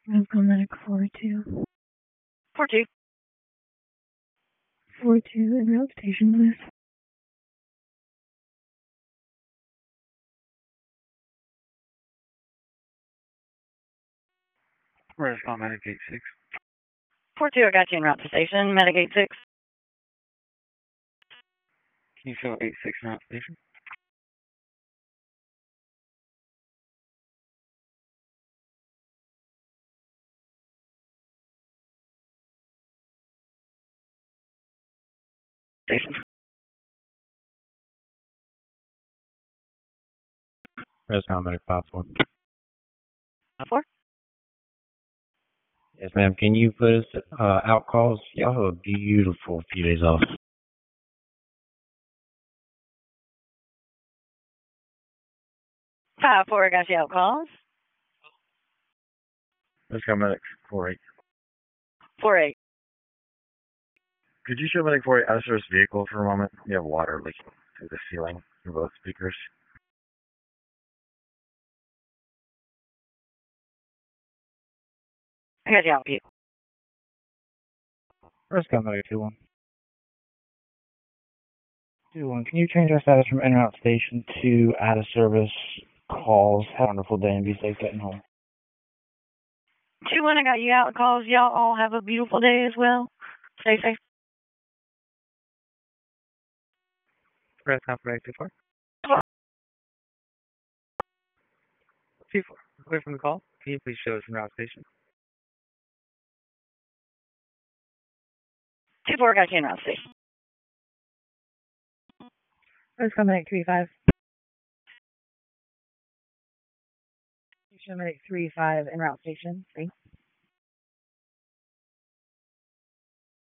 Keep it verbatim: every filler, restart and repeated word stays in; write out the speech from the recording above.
Medic four two. four two. four two en route station, please. Where's call Medic eight six? four two, I got you en route to station. Medic eight six. Can you show eight six en route station? Station. Rescom Medic five four. five four? Yes, ma'am. Can you put us uh, out calls? Y'all have a beautiful few days off. five four, I got you out calls. Rescom Medic four eight. four eight. Could you show Medic four eight out of service vehicle for a moment? We have water leaking through the ceiling through both speakers. I got you out vehicle. Rescom Medic two one. two one. Can you change our status from en route station to out of service calls? Have a wonderful day and be safe getting home. two one, I got you out calls. Y'all all have a beautiful day as well. Stay safe. Rescom Medic two four. two four. Clear from the call. Can you please show us en route station? two four, I got you en route station. Rescom Medic three five. Medic three five en route station. Three.